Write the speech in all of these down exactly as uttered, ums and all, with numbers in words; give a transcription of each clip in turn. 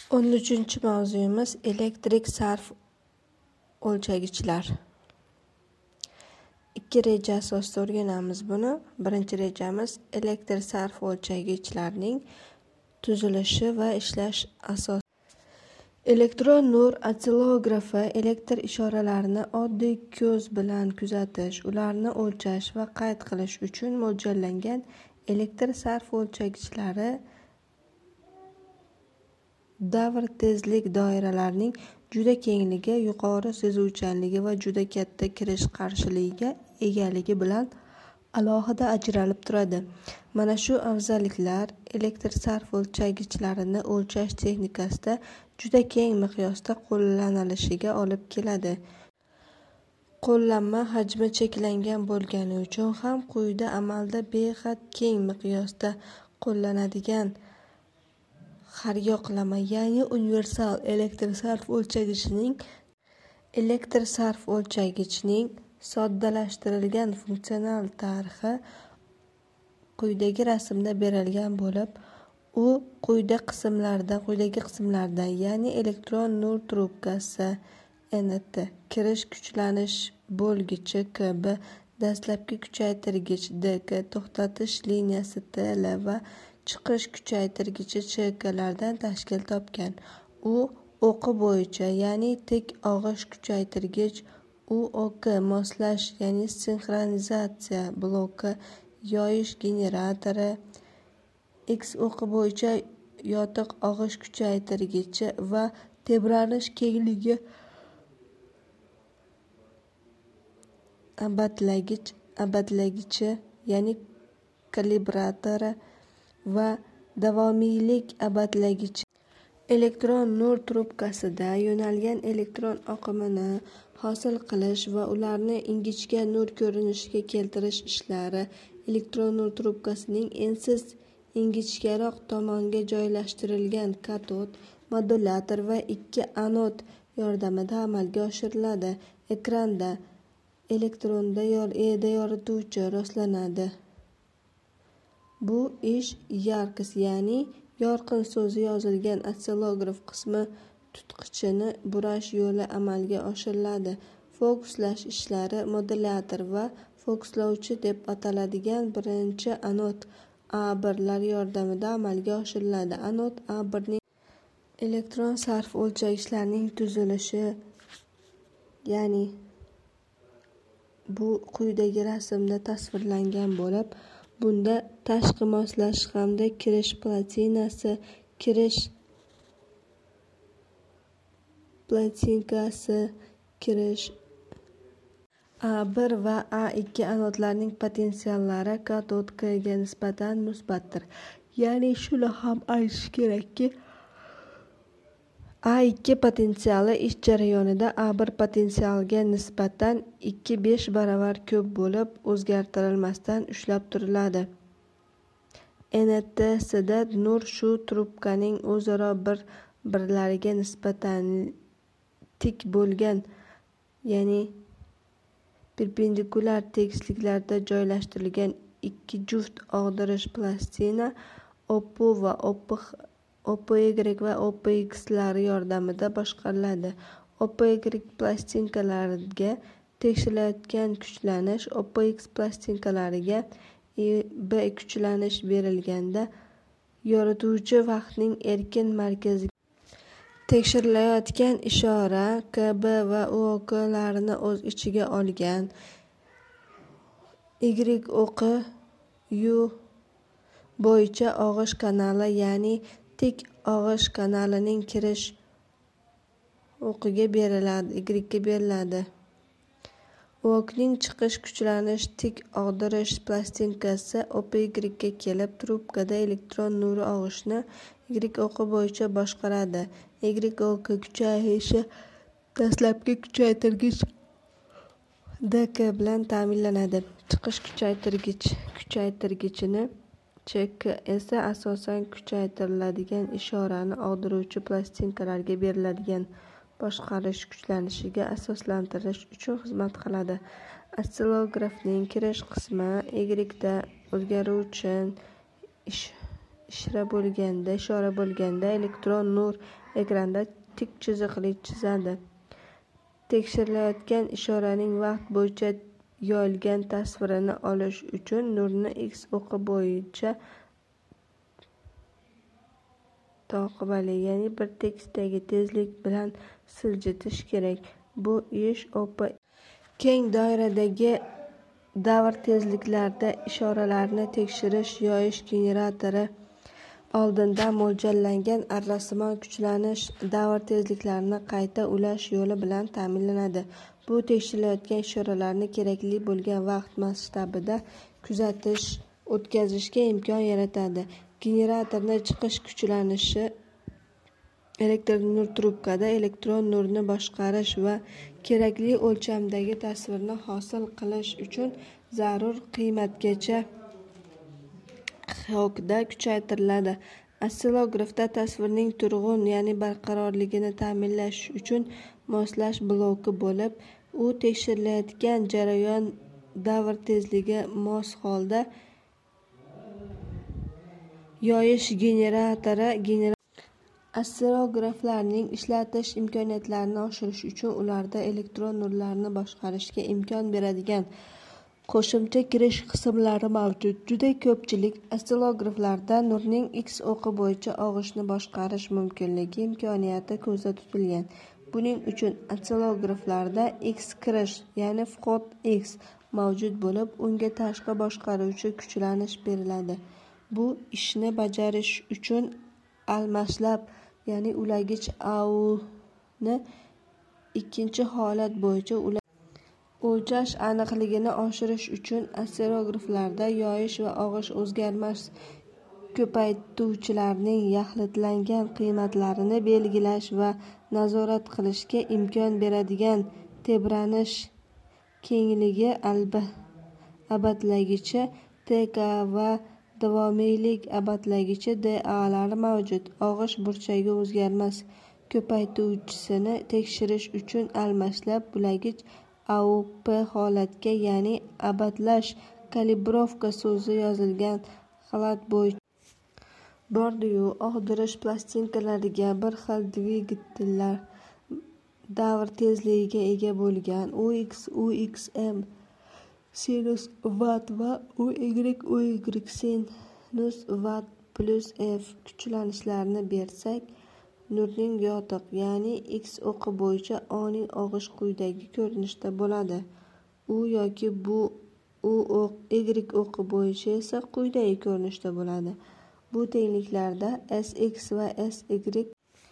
o'n uchinchi mavzuyimiz elektrik sarf o'lchagichlar. Ikki reja asosida o'rganamiz buni. Birinchi rejamiz elektr sarf o'lchagichlarining tuzilishi va ishlash asosi. Elektron nur ossillografi elektr ishoralarini oddiy ko'z bilan kuzatish, ularni o'lchash va qayd qilish uchun mo'ljallangan elektr sarf o'lchagichlari davr tezlik doiralarining juda kengligi, yuqori sezuvchanligi va juda katta kirish qarshiligiga egaligi bilan alohida ajralib turadi. Mana shu afzalliklar elektr sarf o'lchagichlarini o'lchash texnikasida juda keng miqyosda qo'llanilishiga olib keladi. Qo'llanma hajmi cheklangan bo'lgani uchun ham quyida amalda behad keng miqyosda qo'llanadigan haryoqlama, ya'ni universal elektr sarf o'lchagichning elektr sarf o'lchagichning soddalashtirilgan funksional tarixi quyidagi rasmda berilgan bo'lib, u quyida qismlarda quyidagi qismlarda ya'ni elektron nur trubkasi N T, kirish kuchlanish bo'lgichi K B, dastlabki kuchaytirgich D K, to'xtatish liniyasi T L va chiqish kuchaytirgichi Ch K lardan tashkil topgan. U o'qi bo'yicha, ya'ni tik og'ish kuchaytirgich U O K, moslash ya'ni sinxronizatsiya bloki, yoyish generatori, X o'qi bo'yicha yotiq og'ish kuchaytirgichi va tebranish kengligi abadlagich abadlagichi ya'ni kalibratori va davomiylik abadlagichi. Elektron nur trubkasida yo'nalgan elektron oqimini hosil qilish va ularni ingichka nur ko'rinishiga keltirish ishlari elektron nur trubkasining ensiz ingichkaroq tomonga joylashtirilgan katod, modulator va ikki anod yordamida amalga oshiriladi. Ekranda elektronda E'da yorituvchi rostlanadi. Bu ish yarkis ya'ni yorqin so'zi yozilgan oscillograf qismi tutqichini burash yo'li amalga oshiriladi. Fokuslash ishlari modulator va fokuslovchi deb ataladigan birinchi anod A bir lar yordamida amalga oshiriladi. Anod A bir ning elektron sarf o'lchagichlarining tuzilishi, ya'ni bu quyidagi rasmda tasvirlangan bo'lib, bunda tashqi moslash hamda kirish platinasi, kirish platinkasi, kirish A bir va A ikki anodlarning potensiallari katod K ga nisbatan musbatdir. Ya'ni shuni ham aytish kerakki, A ikki potensiali ish jarayonida A bir potensialiga nisbatan ikki besh baravar ko'p bo'lib, o'zgartirilmasdan ushlab turiladi. N T sida nur shu trubkaning o'zaro bir-birlariga nisbatan tik bo'lgan, ya'ni perpendikulyar tekisliklarda joylashtirilgan ikki juft og'dirish plastina O P va O P Y va O P X lar yordamida boshqariladi. O P Y plastinkalariga tekshirilayotgan kuchlanish, O P X plastinkalariga B kuchlanish berilganda yorituvchi vaqtning erkin markaziga tekshirilayotgan ishora K B va U O K larini o'z ichiga olgan. Y o'qi U bo'yicha og'ish kanali, ya'ni tik og'ish kanalining kirish o'qiga beriladi, Y ga beriladi. U O K ning chiqish kuchlanish tik og'dirish plastinkasi O P Y ga kelib, trubkada elektron nuri og'ishni Y o'qi bo'yicha boshqaradi. Y o'qi kuchayishi dastlabki kuchaytirgich D K bilan ta'minlanadi. Chiqish kuchaytirgich kuchaytirgichini Ch K esa asosan kuchaytiriladigan ishorani og'diruvchi plastinkalarga beriladigan boshqarish kuchlanishiga asoslantirish uchun xizmat qiladi. Oscillografning kirish qismi Y da o'zgaruvchan ish ishora bo'lganda, ishora bo'lganda elektron nur ekranda tik chiziqli chizadi. Tekshirilayotgan ishoraning vaqt bo'yicha yoyilgan tasvirini olish uchun nurni X o'qi bo'yicha toqibali, ya'ni bir tekisdagi tezlik bilan siljitish kerak. Bu ish o'pi keng doiradagi davr tezliklarda ishoralarni tekshirish yoyish generatori oldindan mo'ljallangan arrasimon kuchlanish davr tezliklarini qayta ulash yo'li bilan ta'minlanadi. Bu tekshirilayotgan ishoralarni kerakli bo'lgan vaqt masshtabida kuzatish, o'tkazishga imkon yaratadi. Generatorni chiqish kuchlanishi elektr nur trubkada elektron nurni boshqarish va kerakli o'lchamdagi tasvirni hosil qilish uchun zarur qiymatgacha hokda kuchaytiriladi. Osillografda tasvirning turg'un, ya'ni barqarorligini ta'minlash uchun moslash bloki bo'lib, u tekshirilayotgan jarayon davr tezligiga mos holda yoyish generatori generator Osillograflarning ishlatish imkoniyatlarini oshirish uchun ularda elektron nurlarni boshqarishga imkon beradigan qo'shimcha kirish qismlari mavjud. Juda ko'pchilik osillograflarda nurning X o'qi bo'yicha og'ishni boshqarish mumkinligi imkoniyati ko'zda tutilgan. Buning uchun osillograflarda X kirish, ya'ni vxod X mavjud bo'lib, unga tashqi boshqaruvchi kuchlanish beriladi. Bu ishni bajarish uchun almashlab, ya'ni ulagich A U ni ikkinchi holat bo'yicha o'lchash aniqligini oshirish uchun osillograflarda yoyish va og'ish o'zgarmas ko'paytuvchilarning yaxlitlangan qiymatlarini belgilash va nazorat qilishga imkon beradigan tebranish kengligi abadlagichi T K va davomiylik abadlagichi D A lari mavjud. Og'ish burchagi o'zgarmas ko'paytuvchisini tekshirish uchun almashlab ulagich A U P holatga, ya'ni abadlash kalibrovka so'zi yozilgan xalat bo'yicha bordi-yu, og'dirish plastinkalariga bir xil dvigatellar davr tezligiga ega bo'lgan U X, U X M sinus watt va U Y, U Y sinus watt plus F kuchlanishlarini bersak, nurning yotiq, ya'ni X o'qi bo'yicha oniy og'ish quyidagi ko'rinishda bo'ladi. U yoki bu U Y o'qi bo'yicha esa quyidagi ko'rinishda bo'ladi. Bu tengliklarda S X va S Y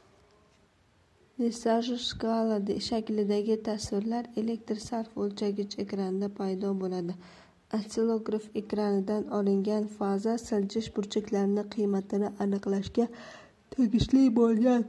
Lissaj shkala shaklidagi tasvirlar elektr sarf o'lchagich ekranda paydo bo'ladi. Osillograf ekranidan olingan faza siljish burchaklarining qiymatini aniqlashga tegishli bo'lgan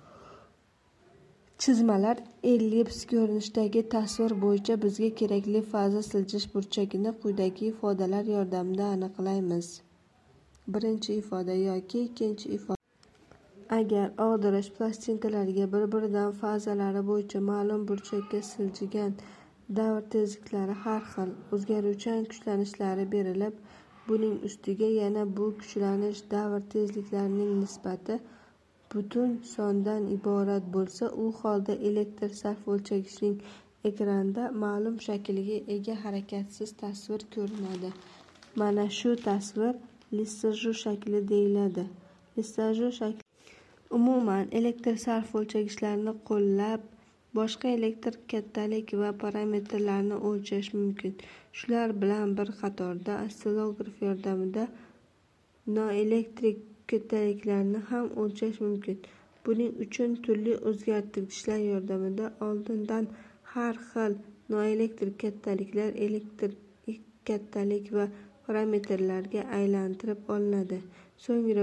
chizmalar ellips ko'rinishidagi tasvir bo'yicha bizga kerakli faza siljish burchagini quyidagi ifodalar yordamida aniqlaymiz. Birinchi ifoda yoki ikkinchi ifoda. Agar og'dirish plastinkalariga bir-biridan fazalari bo'yicha ma'lum burchakka siljigan davr tezliklari har xil o'zgaruvchan kuchlanishlari berilib, buning ustiga yana bu kuchlanish davr tezliklarining nisbati butun sondan iborat bo'lsa, u holda elektr sarf o'lchagichning ekranda ma'lum shaklga ega harakatsiz tasvir ko'rinadi. Mana shu tasvir Lissaj shakli deyiladi. Lissaj shakli umuman elektr sarf o'lchagichlarini qo'llab, boshqa elektr kattalik va parametrlarni o'lchash mumkin. Shular bilan bir qatorda osillograf yordamida noelektrik kattaliklarni ham o'lchash mumkin. Buning uchun turli o'zgartirgichlar yordamida oldindan har xil noelektrik kattaliklar elektrik kattalik va parametrlarga aylantirib olinadi. So'ngra